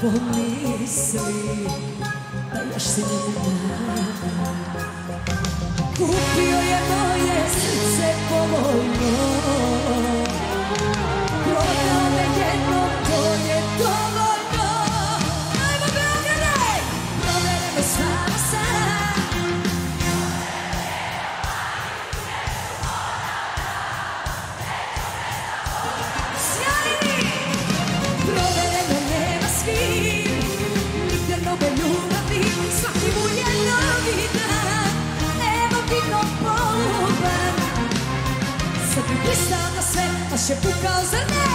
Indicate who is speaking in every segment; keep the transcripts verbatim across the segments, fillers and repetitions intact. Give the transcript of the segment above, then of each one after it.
Speaker 1: pomisli da još si njena. Kupio je moje srce povoljno, prodao me jednom, to je dovoljno. Ajmo Beograde, provere me sama sam. Sjajni, provere me nema svim, nigde nove ljubavi, svaki mu je novi dan. Evo vino poluban, sad bi pristao na sve, baš je pukao za ne.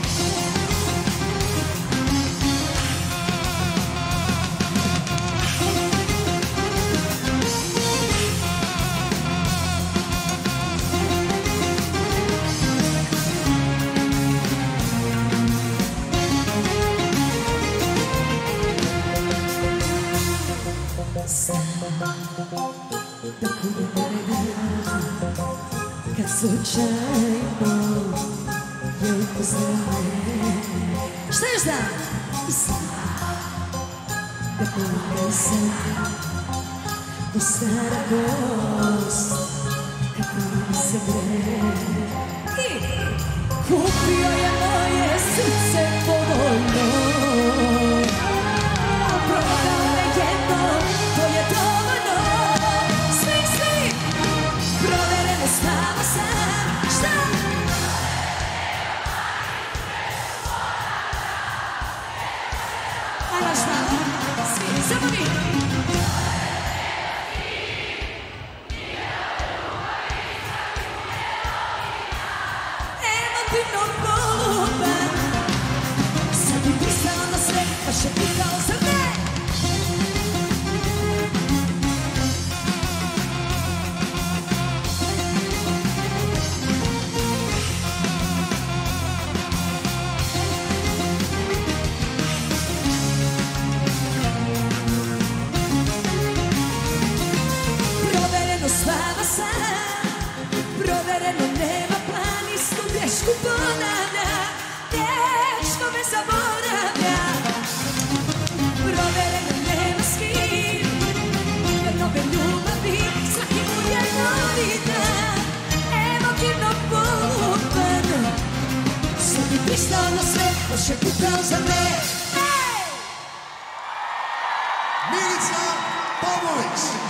Speaker 1: Da kuda mene kad slučajno je upoznane. Šta još da? Da kuda sam u stara gost kako mi se bre. I kupio je moje srce povoljno, prodao me jednom, to je dovoljno. Svih, svih, provere me sama sam. Šta? Ajmo šta? Svi, samo mi. Evo ti no poluban, sad bi pristao na sve, baš je pukao za me. Slava sam, provereno, nema plan, istu grešku ponavlja, teško me zaboravlja. Provereno, nema s kim, jer nove ljubavi, svaki mu je novi dan. Evo kino poluban, sad bi pristao na sve, baš je pukao za me.
Speaker 2: Milica Popović.